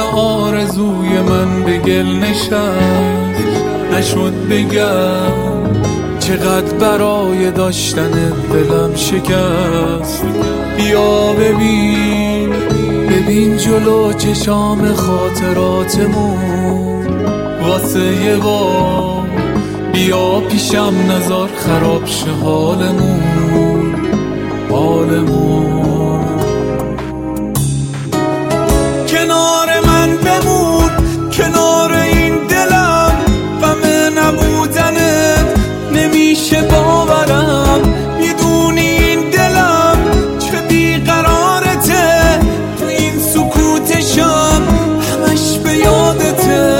آرزوی من به گل نشست، نشد بگم چقدر برای داشتن دلم شکست. بیا ببین جلو چشام خاطراتمون واسه یه بار. بیا پیشم نذار خراب شه حالمون. کنار من بمون، کنار این دلم، غم نبودنت نمیشه باورم. میدونی این دلم چه بیقرارته، تو این سکوتشم همش به یادته.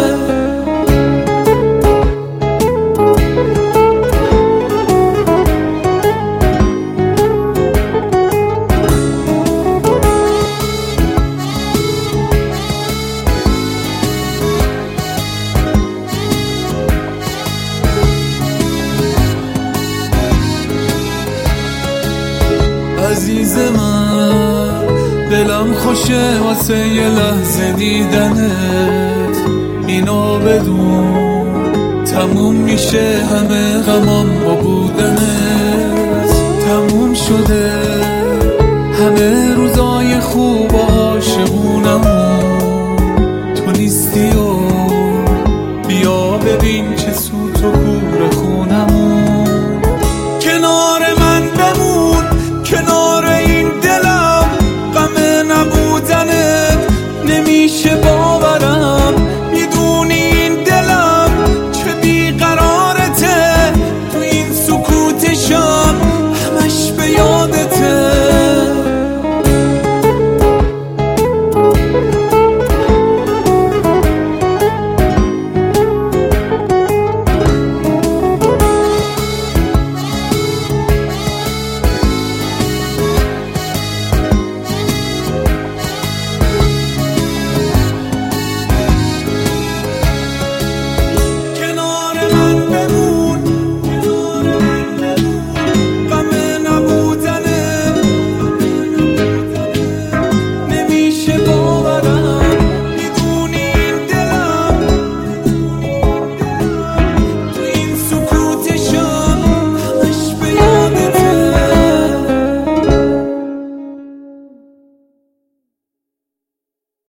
عزیز من دلم خوشه واسه یه لحظه دیدنت. اینو بدون تموم میشه همه غمام با بودنت. تموم شده همه روزای خوب و عاشقونمون، تو نیستی و بیا ببین چه